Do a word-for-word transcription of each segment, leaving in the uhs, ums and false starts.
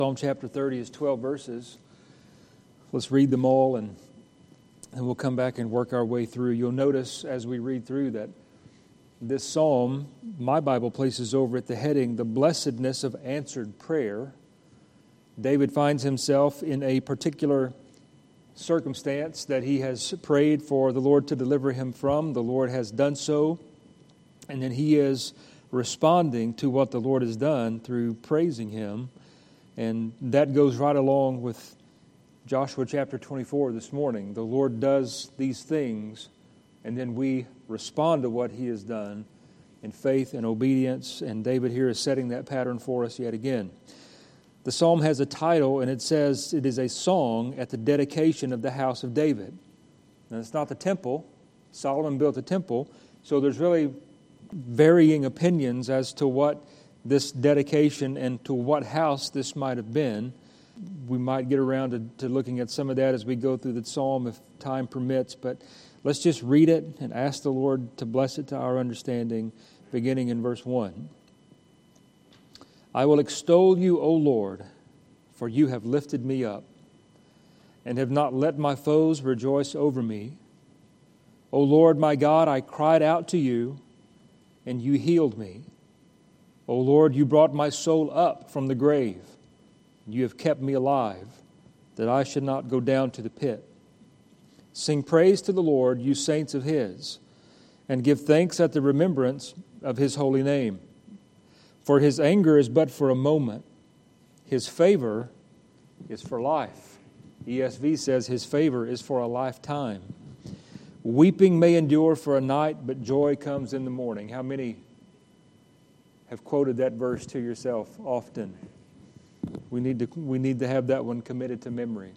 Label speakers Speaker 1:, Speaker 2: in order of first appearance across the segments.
Speaker 1: Psalm chapter thirty is twelve verses. Let's read them all and, and we'll come back and work our way through. You'll notice as we read through that this psalm, my Bible places over at the heading, the blessedness of answered prayer. David finds himself in a particular circumstance that he has prayed for the Lord to deliver him from. The Lord has done so, and then he is responding to what the Lord has done through praising Him. And that goes right along with Joshua chapter twenty-four this morning. The Lord does these things, and then we respond to what He has done in faith and obedience. And David here is setting that pattern for us yet again. The psalm has a title, and it says it is a song at the dedication of the house of David. Now, it's not the temple. Solomon built a temple, so there's really varying opinions as to what this dedication and to what house this might have been. We might get around to, to looking at some of that as we go through the psalm if time permits, but let's just read it and ask the Lord to bless it to our understanding, beginning in verse one. I will extol you, O Lord, for you have lifted me up and have not let my foes rejoice over me. O Lord my God, I cried out to you, and you healed me. O Lord, you brought my soul up from the grave. You have kept me alive, that I should not go down to the pit. Sing praise to the Lord, you saints of His, and give thanks at the remembrance of His holy name. For His anger is but for a moment. His favor is for life. E S V says His favor is for a lifetime. Weeping may endure for a night, but joy comes in the morning. How many have quoted that verse to yourself often? We need to, we need to have that one committed to memory.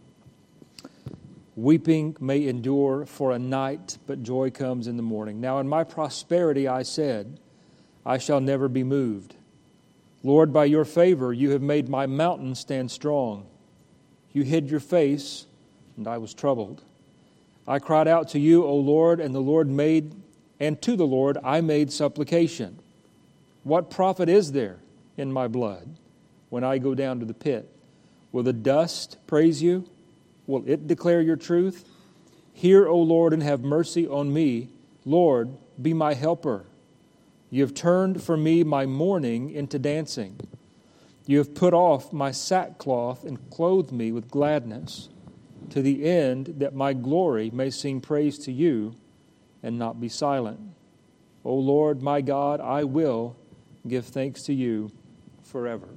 Speaker 1: Weeping may endure for a night, but joy comes in the morning. Now in my prosperity I said, I shall never be moved. Lord, by your favor you have made my mountain stand strong. You hid your face, and I was troubled. I cried out to you, O Lord, and the Lord made, and to the Lord I made supplication. What profit is there in my blood when I go down to the pit? Will the dust praise you? Will it declare your truth? Hear, O Lord, and have mercy on me. Lord, be my helper. You have turned for me my mourning into dancing. You have put off my sackcloth and clothed me with gladness, to the end that my glory may sing praise to you and not be silent. O Lord, my God, I will give thanks to you forever.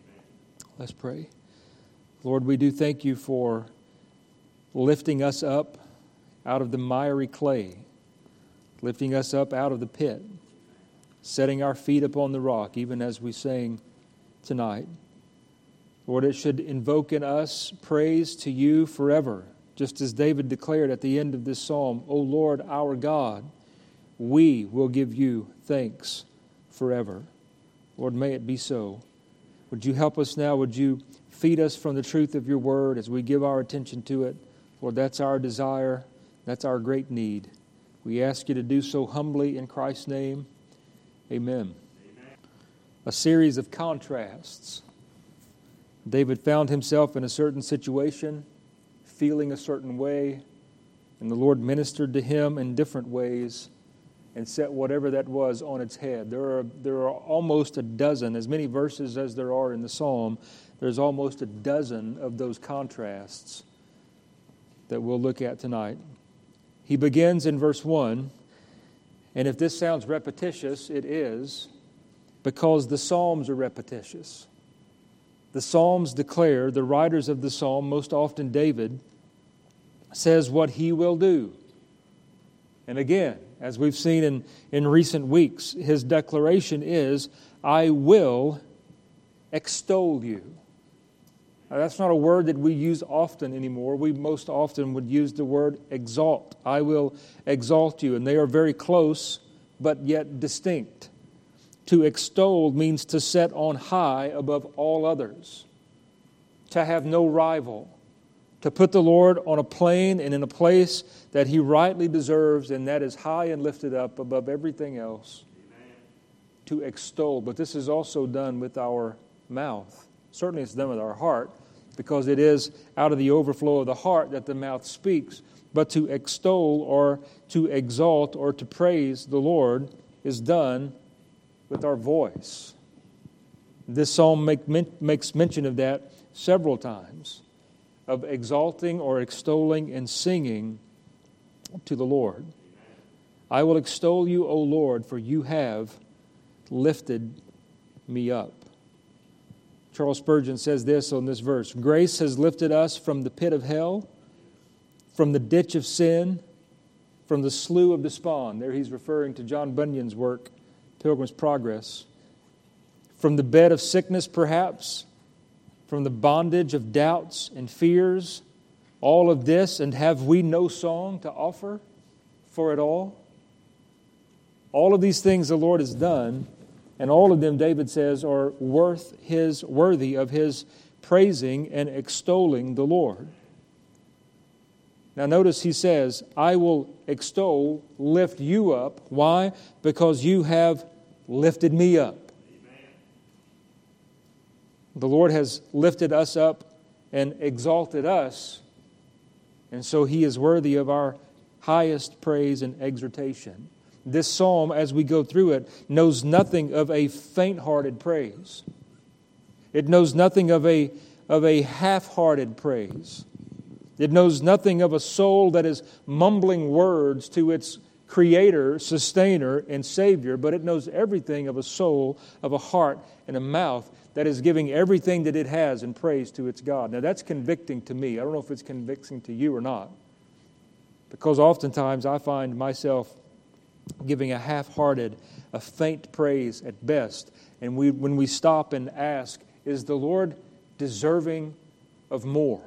Speaker 1: Let's pray. Lord, we do thank you for lifting us up out of the miry clay, lifting us up out of the pit, setting our feet upon the rock, even as we sang tonight. Lord, it should invoke in us praise to you forever, just as David declared at the end of this psalm, O Lord, our God, we will give you thanks forever. Lord, may it be so. Would you help us now? Would you feed us from the truth of your word as we give our attention to it? Lord, that's our desire. That's our great need. We ask you to do so humbly in Christ's name. Amen. Amen. A series of contrasts. David found himself in a certain situation, feeling a certain way, and the Lord ministered to him in different ways and set whatever that was on its head. There are, there are almost a dozen, as many verses as there are in the psalm, there's almost a dozen of those contrasts that we'll look at tonight. He begins in verse one, and if this sounds repetitious, it is, because the Psalms are repetitious. The Psalms declare, the writers of the Psalm, most often David, says what he will do. And again, as we've seen in, in recent weeks, his declaration is, I will extol you. Now, that's not a word that we use often anymore. We most often would use the word exalt. I will exalt you. And they are very close, but yet distinct. To extol means to set on high above all others, to have no rival, to put the Lord on a plane and in a place that He rightly deserves, and that is high and lifted up above everything else. Amen. To extol. But this is also done with our mouth. Certainly it's done with our heart, because it is out of the overflow of the heart that the mouth speaks. But to extol or to exalt or to praise the Lord is done with our voice. This psalm make, makes mention of that several times, of exalting or extolling and singing to the Lord. I will extol you, O Lord, for you have lifted me up. Charles Spurgeon says this on this verse: grace has lifted us from the pit of hell, from the ditch of sin, from the slough of despond. There he's referring to John Bunyan's work, Pilgrim's Progress. From the bed of sickness, perhaps, from the bondage of doubts and fears, all of this, and have we no song to offer for it all? All of these things the Lord has done, and all of them, David says, are worth his, worthy of his praising and extolling the Lord. Now notice he says, I will extol, lift you up. Why? Because you have lifted me up. The Lord has lifted us up and exalted us, and so He is worthy of our highest praise and exhortation. This psalm, as we go through it, knows nothing of a faint-hearted praise. It knows nothing of a, of a half-hearted praise. It knows nothing of a soul that is mumbling words to its Creator, Sustainer, and Savior, but it knows everything of a soul, of a heart, and a mouth that is giving everything that it has in praise to its God. Now that's convicting to me. I don't know if it's convicting to you or not, because oftentimes I find myself giving a half-hearted, a faint praise at best. And we, when we stop and ask, is the Lord deserving of more?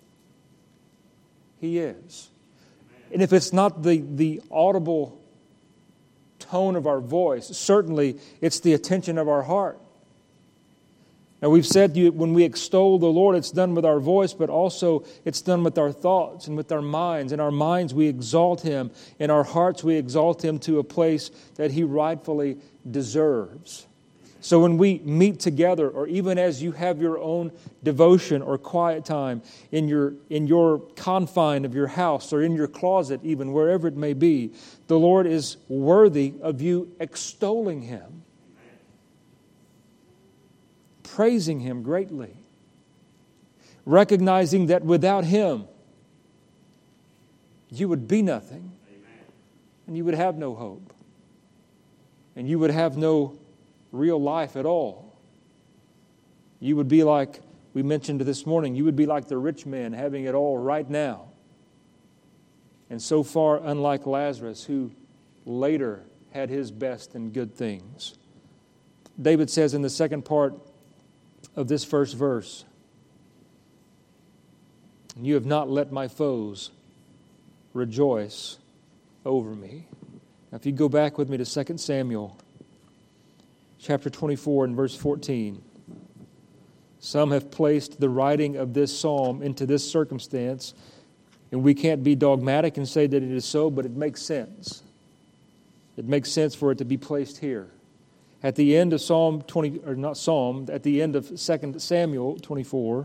Speaker 1: He is. And if it's not the, the audible tone of our voice, certainly it's the attention of our heart. Now we've said you, when we extol the Lord, it's done with our voice, but also it's done with our thoughts and with our minds. In our minds we exalt Him. In our hearts we exalt Him to a place that He rightfully deserves. So when we meet together, or even as you have your own devotion or quiet time in your, in your confine of your house or in your closet, even wherever it may be, the Lord is worthy of you extolling Him, praising Him greatly, recognizing that without Him, you would be nothing, and you would have no hope, and you would have no real life at all. You would be like, we mentioned this morning, you would be like the rich man having it all right now, and so far unlike Lazarus, who later had his best and good things. David says in the second part of this first verse, you have not let my foes rejoice over me. Now if you go back with me to Second Samuel chapter twenty-four and verse fourteen. Some have placed the writing of this psalm into this circumstance, and we can't be dogmatic and say that it is so, but it makes sense. It makes sense for it to be placed here. At the end of Psalm twenty, or not Psalm, at the end of Second Samuel twenty-four,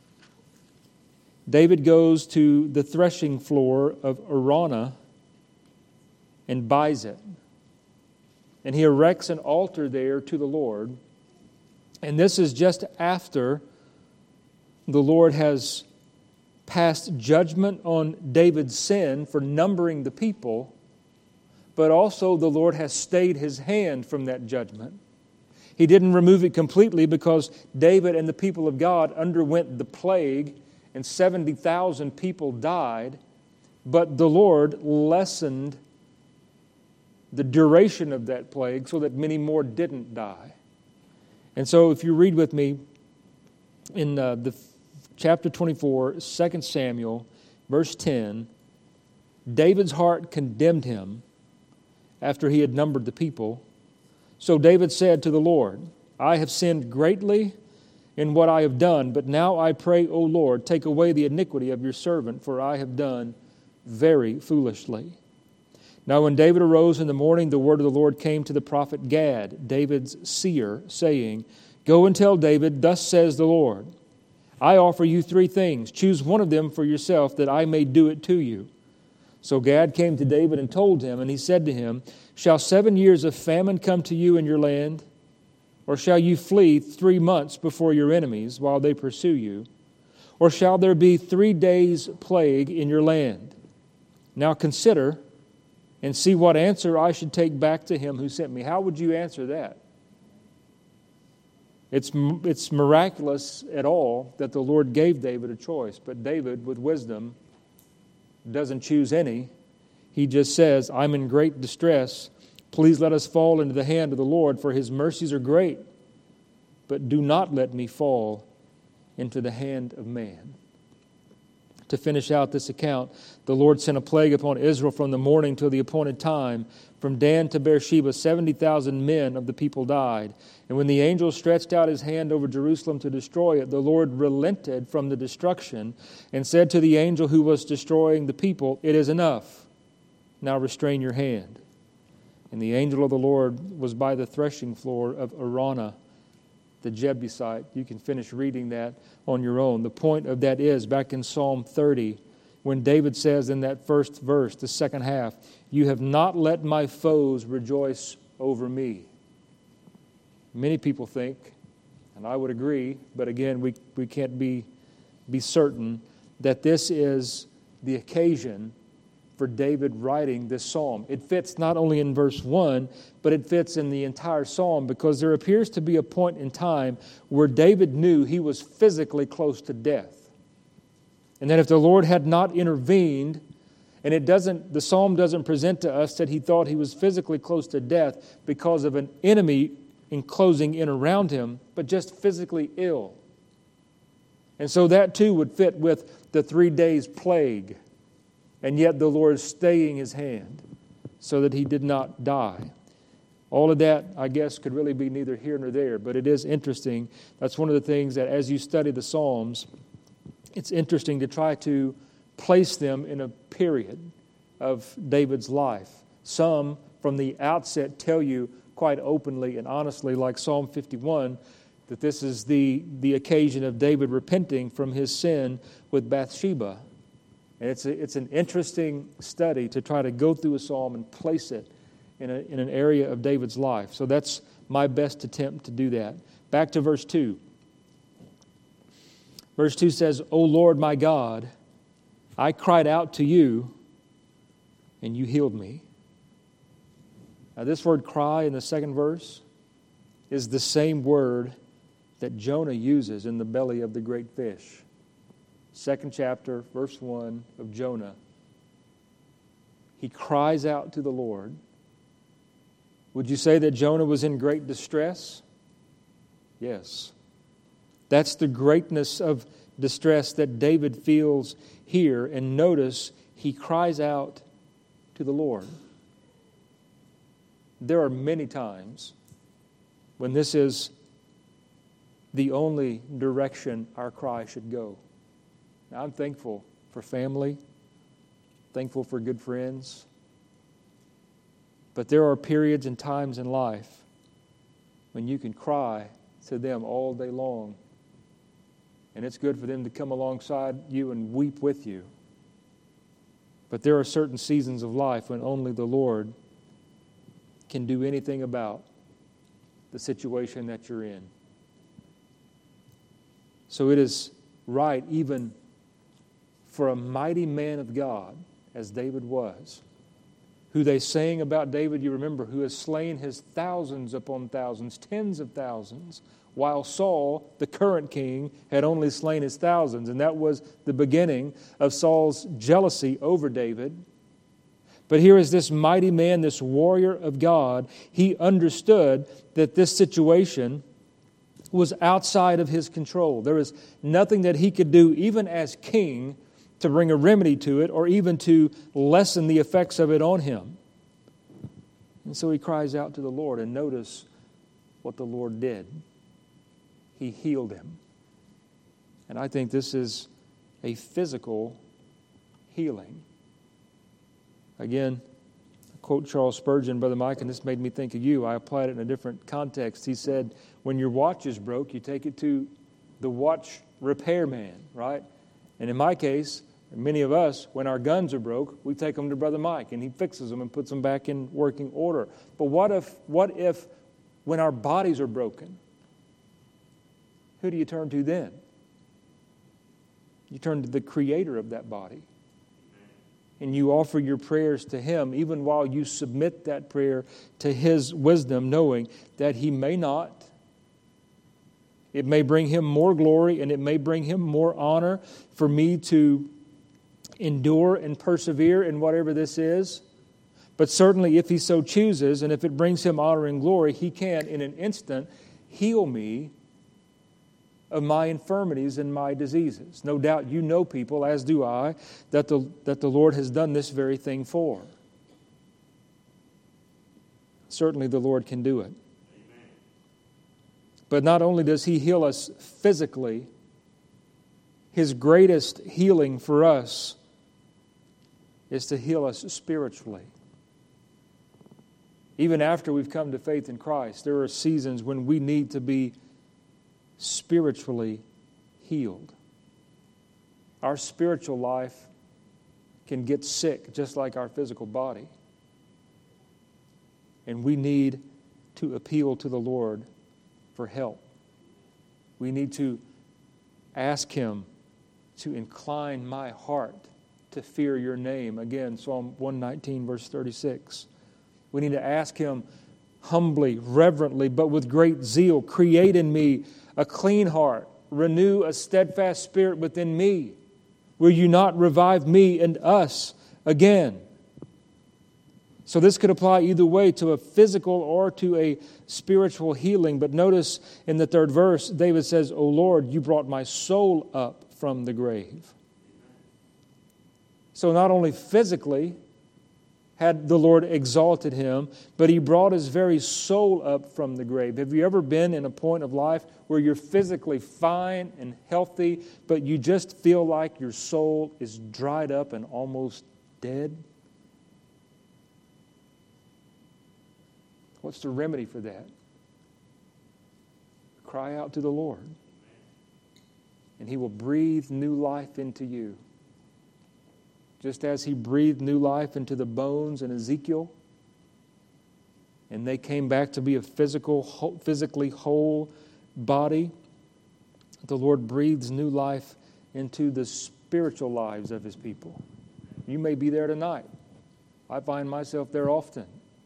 Speaker 1: David goes to the threshing floor of Araunah and buys it. And he erects an altar there to the Lord. And this is just after the Lord has passed judgment on David's sin for numbering the people, but also the Lord has stayed His hand from that judgment. He didn't remove it completely because David and the people of God underwent the plague and seventy thousand people died, but the Lord lessened the duration of that plague so that many more didn't die. And so if you read with me in uh, the chapter twenty-four, Second Samuel, verse ten, David's heart condemned him after he had numbered the people. So David said to the Lord, I have sinned greatly in what I have done, but now I pray, O Lord, take away the iniquity of your servant, for I have done very foolishly. Now when David arose in the morning, the word of the Lord came to the prophet Gad, David's seer, saying, Go and tell David, thus says the Lord, I offer you three things. Choose one of them for yourself, that I may do it to you. So Gad came to David and told him, and he said to him, Shall seven years of famine come to you in your land? Or shall you flee three months before your enemies while they pursue you? Or shall there be three days' plague in your land? Now consider and see what answer I should take back to him who sent me. How would you answer that? It's, it's miraculous at all that the Lord gave David a choice, but David, with wisdom, doesn't choose any. He just says, I'm in great distress. Please let us fall into the hand of the Lord, for his mercies are great. But do not let me fall into the hand of man. To finish out this account, the Lord sent a plague upon Israel from the morning till the appointed time. From Dan to Beersheba, seventy thousand men of the people died. And when the angel stretched out his hand over Jerusalem to destroy it, the Lord relented from the destruction and said to the angel who was destroying the people, It is enough. Now restrain your hand. And the angel of the Lord was by the threshing floor of Araunah, the Jebusite. You can finish reading that on your own. The point of that is, back in Psalm thirty, when David says in that first verse, the second half, You have not let my foes rejoice over me. Many people think, and I would agree, but again, we, we can't be, be certain, that this is the occasion for David writing this psalm. It fits not only in verse one, but it fits in the entire psalm, because there appears to be a point in time where David knew he was physically close to death. And that if the Lord had not intervened, and it doesn't, the psalm doesn't present to us that he thought he was physically close to death because of an enemy enclosing in around him, but just physically ill. And so that too would fit with the three days plague. And yet the Lord staying his hand so that he did not die. All of that, I guess, could really be neither here nor there, but it is interesting. That's one of the things that as you study the Psalms, it's interesting to try to place them in a period of David's life. Some, from the outset, tell you quite openly and honestly, like Psalm fifty-one, that this is the, the occasion of David repenting from his sin with Bathsheba. And it's, a, it's an interesting study to try to go through a psalm and place it in, a, in an area of David's life. So that's my best attempt to do that. Back to verse two. Verse two says, O Lord my God, I cried out to you, and you healed me. Now this word cry in the second verse is the same word that Jonah uses in the belly of the great fish. Second chapter, verse one of Jonah. He cries out to the Lord. Would you say that Jonah was in great distress? Yes. That's the greatness of distress that David feels here. And notice, he cries out to the Lord. There are many times when this is the only direction our cry should go. Now, I'm thankful for family, thankful for good friends, but there are periods and times in life when you can cry to them all day long, and it's good for them to come alongside you and weep with you. But there are certain seasons of life when only the Lord can do anything about the situation that you're in. So it is right, even for a mighty man of God, as David was, who they sang about David, you remember, who has slain his thousands upon thousands, tens of thousands, while Saul, the current king, had only slain his thousands. And that was the beginning of Saul's jealousy over David. But here is this mighty man, this warrior of God. He understood that this situation was outside of his control. There was nothing that he could do, even as king, to bring a remedy to it or even to lessen the effects of it on him. And so he cries out to the Lord, and notice what the Lord did. He healed him. And I think this is a physical healing. Again, quote Charles Spurgeon, Brother Mike, and this made me think of you. I applied it in a different context. He said, when your watch is broke, you take it to the watch repairman, right? And in my case, many of us, when our guns are broke, we take them to Brother Mike, and he fixes them and puts them back in working order. But what if, what if when our bodies are broken, who do you turn to then? You turn to the Creator of that body. And you offer your prayers to Him, even while you submit that prayer to His wisdom, knowing that He may not. It may bring Him more glory, and it may bring Him more honor for me to endure and persevere in whatever this is. But certainly if He so chooses, and if it brings Him honor and glory, He can, in an instant, heal me of my infirmities and my diseases. No doubt you know people, as do I, that the, that the Lord has done this very thing for. Certainly the Lord can do it. Amen. But not only does He heal us physically, His greatest healing for us is to heal us spiritually. Even after we've come to faith in Christ, there are seasons when we need to be spiritually healed. Our spiritual life can get sick just like our physical body. And we need to appeal to the Lord for help. We need to ask Him to incline my heart to fear your name. Again, Psalm one nineteen, verse thirty-six. We need to ask Him humbly, reverently, but with great zeal, create in me a clean heart, renew a steadfast spirit within me. Will you not revive me and us again? So this could apply either way, to a physical or to a spiritual healing. But notice in the third verse, David says, O Lord, you brought my soul up from the grave. So not only physically had the Lord exalted him, but He brought his very soul up from the grave. Have you ever been in a point of life where you're physically fine and healthy, but you just feel like your soul is dried up and almost dead? What's the remedy for that? Cry out to the Lord, and He will breathe new life into you. Just as He breathed new life into the bones in Ezekiel, and they came back to be a physical, physically whole body, the Lord breathes new life into the spiritual lives of His people. You may be there tonight. I find myself there often.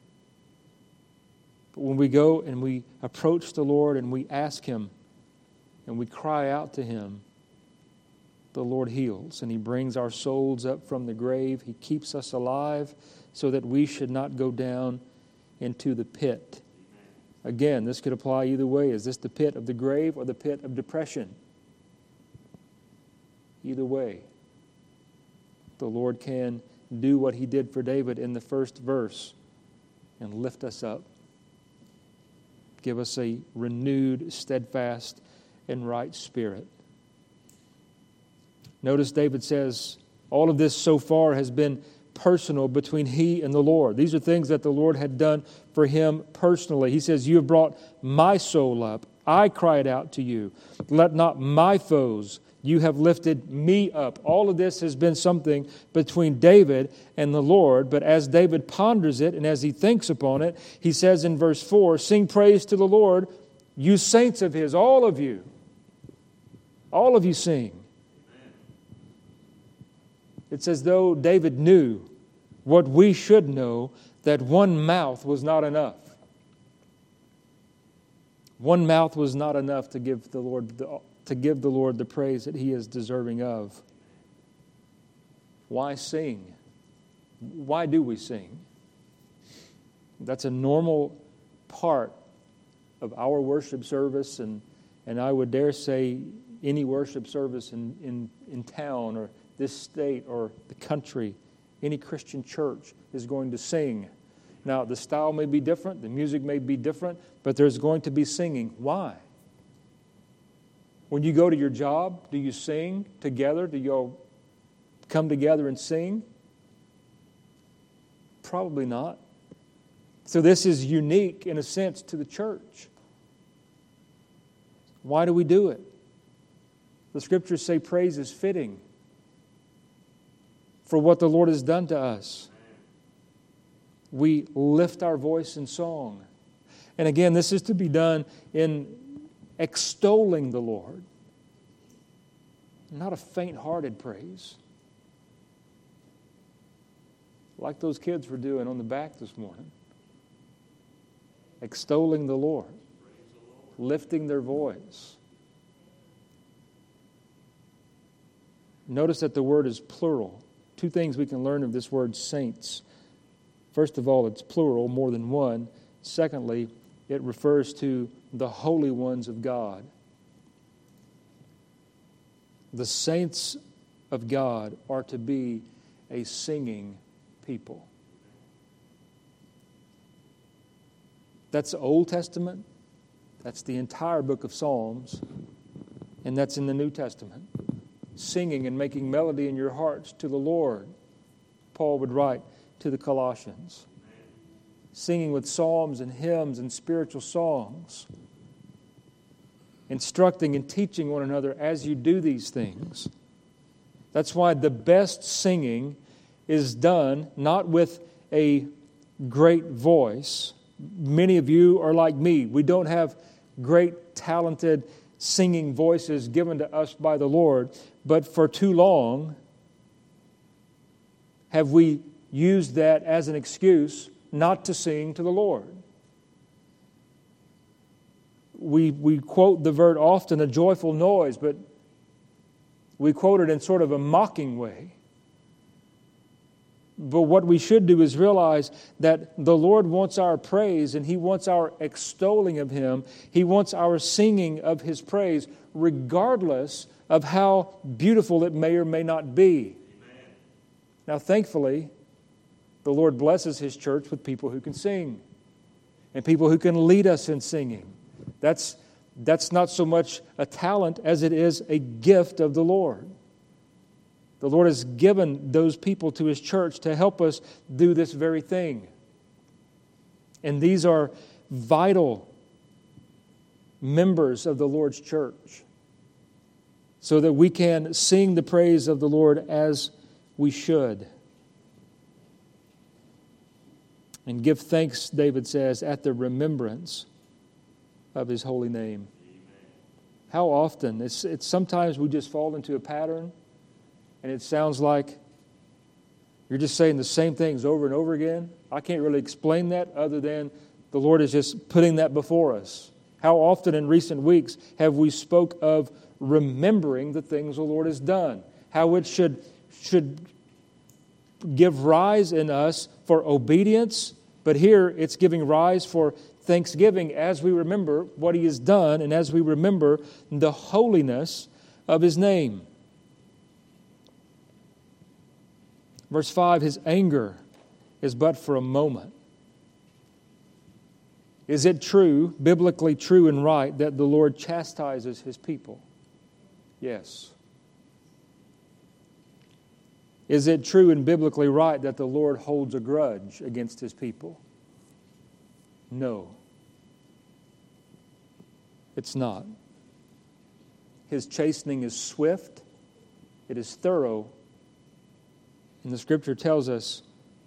Speaker 1: But when we go and we approach the Lord and we ask Him and we cry out to Him, the Lord heals, and He brings our souls up from the grave. He keeps us alive so that we should not go down into the pit. Again, this could apply either way. Is this the pit of the grave or the pit of depression? Either way, the Lord can do what He did for David in the first verse and lift us up. Give us a renewed, steadfast, and right spirit. Notice David says, all of this so far has been personal between he and the Lord. These are things that the Lord had done for him personally. He says, you have brought my soul up. I cried out to you. Let not my foes, you have lifted me up. All of this has been something between David and the Lord. But as David ponders it and as he thinks upon it, he says in verse four, sing praise to the Lord, you saints of His, all of you. All of you sing. It's as though David knew what we should know, that one mouth was not enough. One mouth was not enough to give the Lord the, to give the Lord the praise that He is deserving of. Why sing? Why do we sing? That's a normal part of our worship service, and, and I would dare say any worship service in, in, in town or this state or the country, any Christian church is going to sing. Now, the style may be different, the music may be different, but there's going to be singing. Why? When you go to your job, do you sing together? Do you all come together and sing? Probably not. So this is unique, in a sense, to the church. Why do we do it? The Scriptures say praise is fitting for what the Lord has done to us. We lift our voice in song. And again, this is to be done in extolling the Lord, not a faint-hearted praise, like those kids were doing on the back this morning. Extolling the Lord, lifting their voice. Notice that the word is plural. Two things we can learn of this word saints. First of all, it's plural, more than one. Secondly, it refers to the holy ones of God. The saints of God are to be a singing people. That's the Old Testament. That's the entire book of Psalms. And that's in the New Testament. Singing and making melody in your hearts to the Lord, Paul would write to the Colossians. Singing with psalms and hymns and spiritual songs. Instructing and teaching one another as you do these things. That's why the best singing is done not with a great voice. Many of you are like me. We don't have great, talented singing voices given to us by the Lord, but for too long have we used that as an excuse not to sing to the Lord. We, we quote the verse often, a joyful noise, but we quote it in sort of a mocking way. But what we should do is realize that the Lord wants our praise and He wants our extolling of Him. He wants our singing of His praise regardless of how beautiful it may or may not be. Amen. Now, thankfully, the Lord blesses His church with people who can sing and people who can lead us in singing. That's, that's not so much a talent as it is a gift of the Lord. The Lord has given those people to His church to help us do this very thing. And these are vital members of the Lord's church so that we can sing the praise of the Lord as we should. And give thanks, David says, at the remembrance of His holy name. Amen. How often? It's, it's sometimes we just fall into a pattern. And it sounds like you're just saying the same things over and over again. I can't really explain that other than the Lord is just putting that before us. How often in recent weeks have we spoke of remembering the things the Lord has done? How it should, should give rise in us for obedience, but here it's giving rise for thanksgiving as we remember what He has done and as we remember the holiness of His name. Verse five, His anger is but for a moment. Is it true, biblically true and right, that the Lord chastises His people? Yes. Is it true and biblically right that the Lord holds a grudge against His people? No. It's not. His chastening is swift, it is thorough, and the Scripture tells us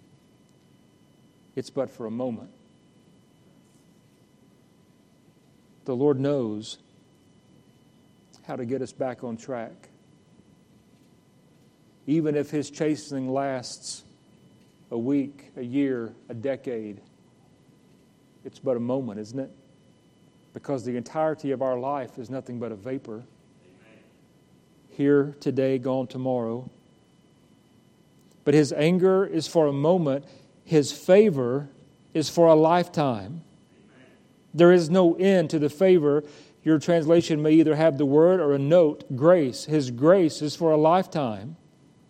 Speaker 1: it's but for a moment. The Lord knows how to get us back on track. Even if His chastening lasts a week, a year, a decade, it's but a moment, isn't it? Because the entirety of our life is nothing but a vapor. Amen. Here today, gone tomorrow. But His anger is for a moment. His favor is for a lifetime. Amen. There is no end to the favor. Your translation may either have the word or a note, grace. His grace is for a lifetime.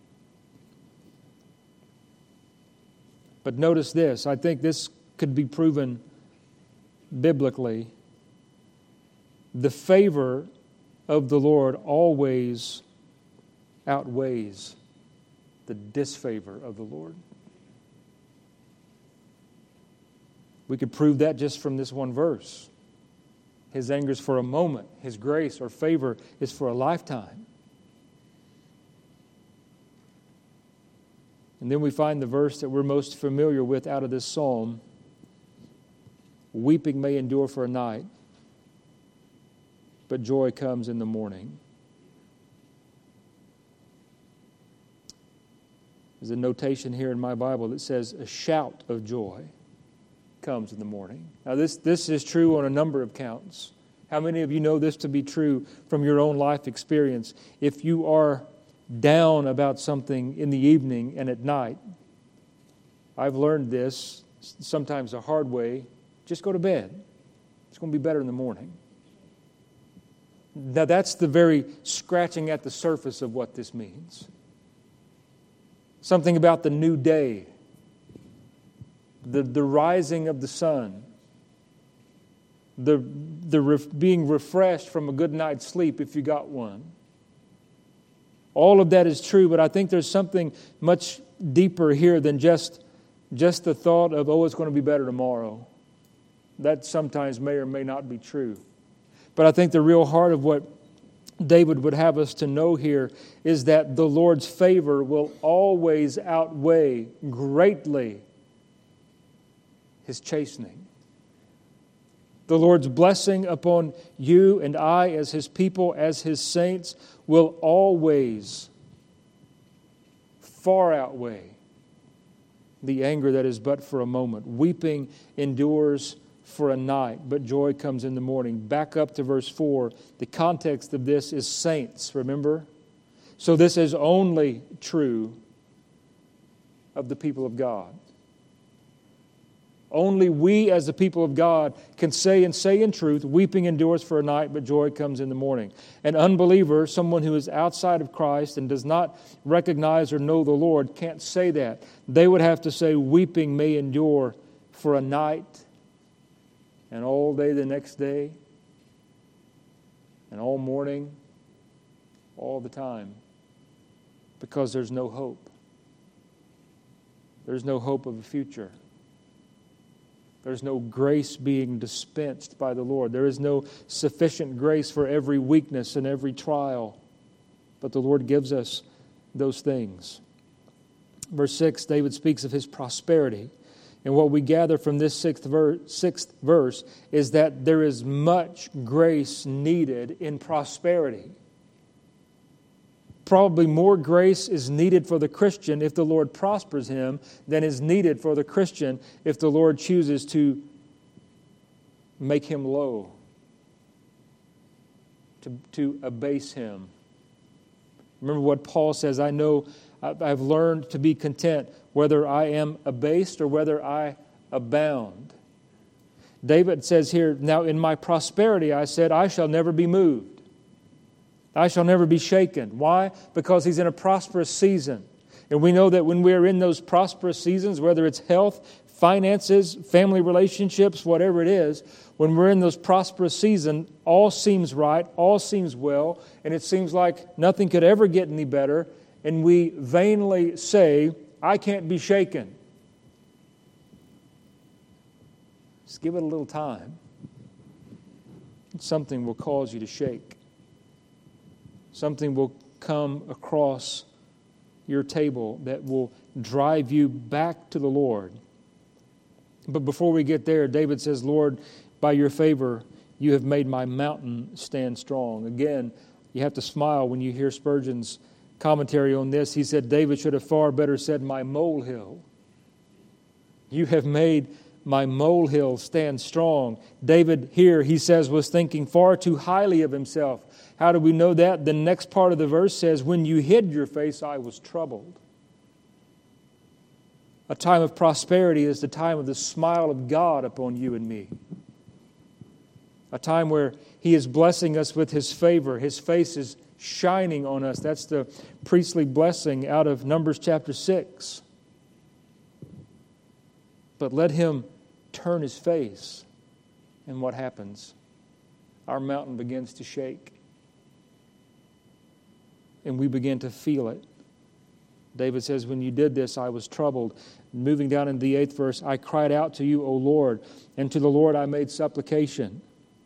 Speaker 1: But notice this. I think this could be proven biblically. The favor of the Lord always outweighs the disfavor of the Lord. We could prove that just from this one verse. His anger is for a moment. His grace or favor is for a lifetime. And then we find the verse that we're most familiar with out of this psalm. Weeping may endure for a night, but joy comes in the morning. There's a notation here in my Bible that says a shout of joy comes in the morning. Now this, this is true on a number of counts. How many of you know this to be true from your own life experience? If you are down about something in the evening and at night, I've learned this sometimes the hard way, just go to bed. It's going to be better in the morning. Now that's the very scratching at the surface of what this means. Something about the new day, the, the rising of the sun, the, the ref, being refreshed from a good night's sleep if you got one. All of that is true, but I think there's something much deeper here than just, just the thought of, oh, it's going to be better tomorrow. That sometimes may or may not be true. But I think the real heart of what David would have us to know here is that the Lord's favor will always outweigh greatly His chastening. The Lord's blessing upon you and I as His people, as His saints, will always far outweigh the anger that is but for a moment. Weeping endures for a night, but joy comes in the morning. Back up to verse four. The context of this is saints, remember? So this is only true of the people of God. Only we as the people of God can say and say in truth, weeping endures for a night, but joy comes in the morning. An unbeliever, someone who is outside of Christ and does not recognize or know the Lord, can't say that. They would have to say, weeping may endure for a night, and all day the next day, and all morning, all the time, because there's no hope. There's no hope of a future. There's no grace being dispensed by the Lord. There is no sufficient grace for every weakness and every trial. But the Lord gives us those things. Verse six, David speaks of his prosperity. And what we gather from this sixth verse, sixth verse is that there is much grace needed in prosperity. Probably more grace is needed for the Christian if the Lord prospers him than is needed for the Christian if the Lord chooses to make him low, to, to abase him. Remember what Paul says, I know I've learned to be content whether I am abased or whether I abound. David says here, now in my prosperity I said, I shall never be moved. I shall never be shaken. Why? Because he's in a prosperous season. And we know that when we're in those prosperous seasons, whether it's health, finances, family relationships, whatever it is, when we're in those prosperous seasons, all seems right, all seems well, and it seems like nothing could ever get any better, and we vainly say, I can't be shaken. Just give it a little time. Something will cause you to shake. Something will come across your table that will drive you back to the Lord. But before we get there, David says, Lord, by your favor, you have made my mountain stand strong. Again, you have to smile when you hear Spurgeon's commentary on this. He said, David should have far better said, my molehill. You have made my molehill stand strong. David here, he says, was thinking far too highly of himself. How do we know that? The next part of the verse says, when you hid your face, I was troubled. A time of prosperity is the time of the smile of God upon you and me. A time where He is blessing us with His favor. His face is shining on us. That's the priestly blessing out of Numbers chapter six. But let Him turn His face, and what happens? Our mountain begins to shake. And we begin to feel it. David says, when you did this, I was troubled. Moving down into the eighth verse, I cried out to you, O Lord, and to the Lord I made supplication.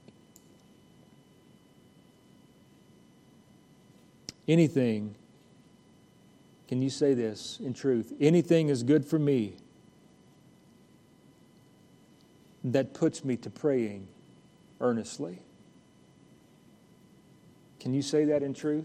Speaker 1: Anything, can you say this in truth? Anything is good for me that puts me to praying earnestly. Can you say that in truth?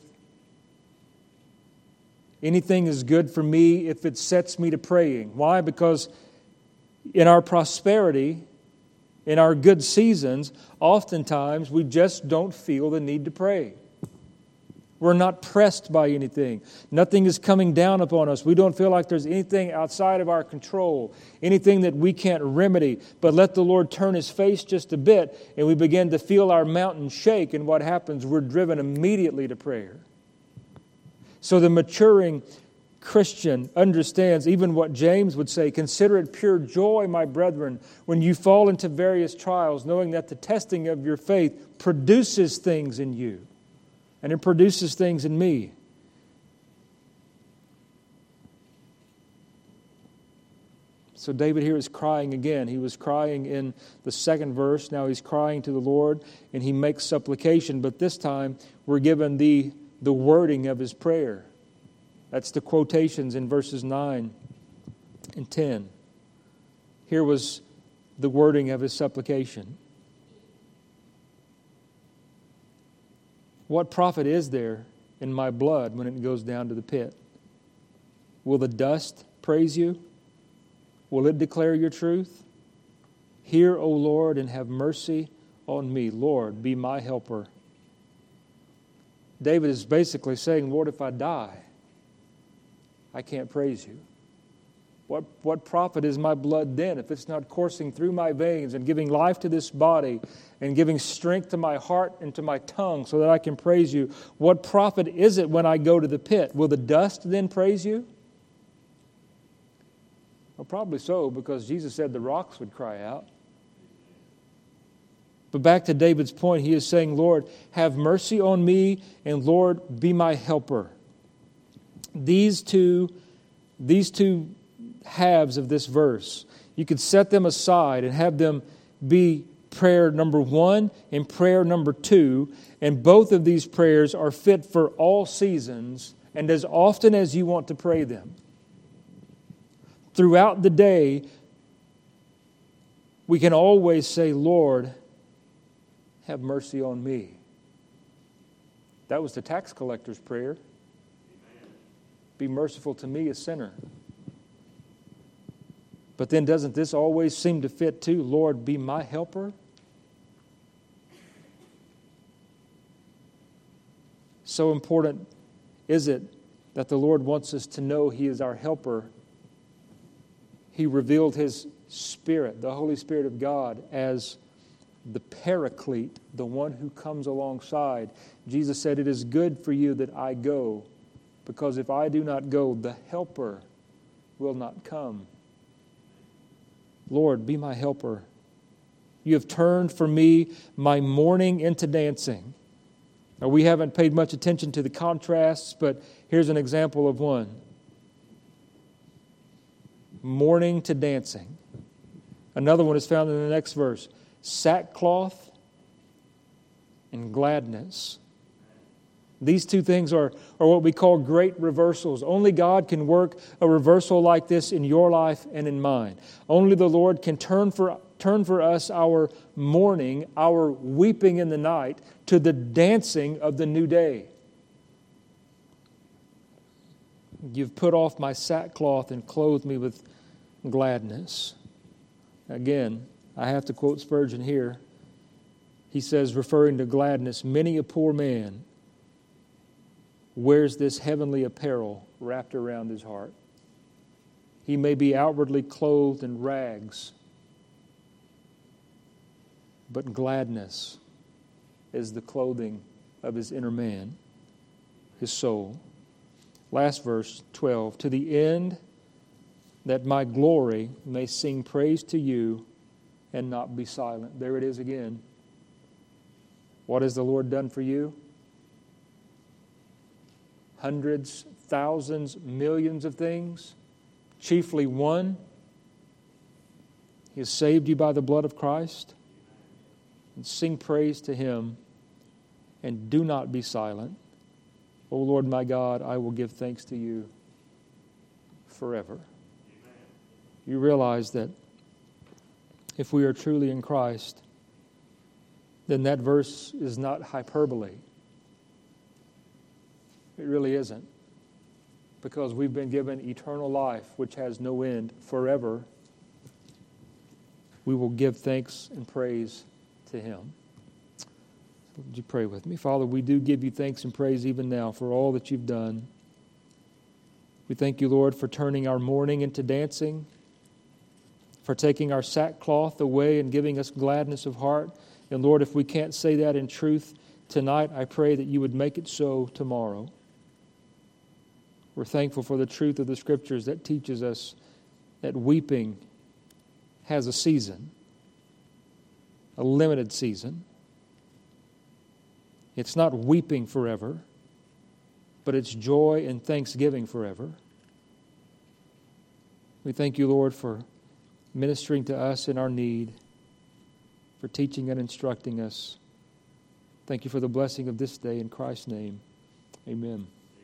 Speaker 1: Anything is good for me if it sets me to praying. Why? Because in our prosperity, in our good seasons, oftentimes we just don't feel the need to pray. We're not pressed by anything. Nothing is coming down upon us. We don't feel like there's anything outside of our control, anything that we can't remedy. But let the Lord turn His face just a bit, and we begin to feel our mountain shake, and what happens? We're driven immediately to prayer. So the maturing Christian understands even what James would say, consider it pure joy, my brethren, when you fall into various trials, knowing that the testing of your faith produces things in you. And it produces things in me. So David here is crying again. He was crying in the second verse. Now he's crying to the Lord, and he makes supplication. But this time we're given the, the wording of his prayer. That's the quotations in verses nine and ten. Here was the wording of his supplication. What profit is there in my blood when it goes down to the pit? Will the dust praise you? Will it declare your truth? Hear, O Lord, and have mercy on me. Lord, be my helper. David is basically saying, Lord, if I die, I can't praise you. What, what profit is my blood then if it's not coursing through my veins and giving life to this body and giving strength to my heart and to my tongue so that I can praise you? What profit is it when I go to the pit? Will the dust then praise you? Well, probably so, because Jesus said the rocks would cry out. But back to David's point, he is saying, Lord, have mercy on me, and Lord, be my helper. These two, these two halves of this verse, you could set them aside and have them be prayer number one and prayer number two, and both of these prayers are fit for all seasons and as often as you want to pray them. Throughout the day, we can always say, Lord, have mercy on me. That was the tax collector's prayer. Be merciful to me, a sinner. But then doesn't this always seem to fit too? Lord, be my helper. So important is it that the Lord wants us to know He is our helper. He revealed His Spirit, the Holy Spirit of God, as the Paraclete, the one who comes alongside. Jesus said, it is good for you that I go, because if I do not go, the helper will not come. Lord, be my helper. You have turned for me my mourning into dancing. Now, we haven't paid much attention to the contrasts, but here's an example of one. Mourning to dancing. Another one is found in the next verse. Sackcloth and gladness. These two things are, are what we call great reversals. Only God can work a reversal like this in your life and in mine. Only the Lord can turn for, turn for us our mourning, our weeping in the night, to the dancing of the new day. You've put off my sackcloth and clothed me with gladness. Again, I have to quote Spurgeon here. He says, referring to gladness, many a poor man wears this heavenly apparel wrapped around his heart. He may be outwardly clothed in rags, but gladness is the clothing of his inner man, his soul. Last verse, twelve. To the end that my glory may sing praise to you and not be silent. There it is again. What has the Lord done for you? hundreds, thousands, millions of things, chiefly one. He has saved you by the blood of Christ. And sing praise to Him, and do not be silent. O Lord my God, I will give thanks to you forever. Amen. You realize that if we are truly in Christ, then that verse is not hyperbole. It really isn't. Because we've been given eternal life, which has no end, forever. We will give thanks and praise to Him. So would you pray with me? Father, we do give you thanks and praise even now for all that you've done. We thank you, Lord, for turning our mourning into dancing, for taking our sackcloth away and giving us gladness of heart. And Lord, if we can't say that in truth tonight, I pray that you would make it so tomorrow. We're thankful for the truth of the Scriptures that teaches us that weeping has a season, a limited season. It's not weeping forever, but it's joy and thanksgiving forever. We thank you, Lord, for ministering to us in our need, for teaching and instructing us. Thank you for the blessing of this day in Christ's name. Amen.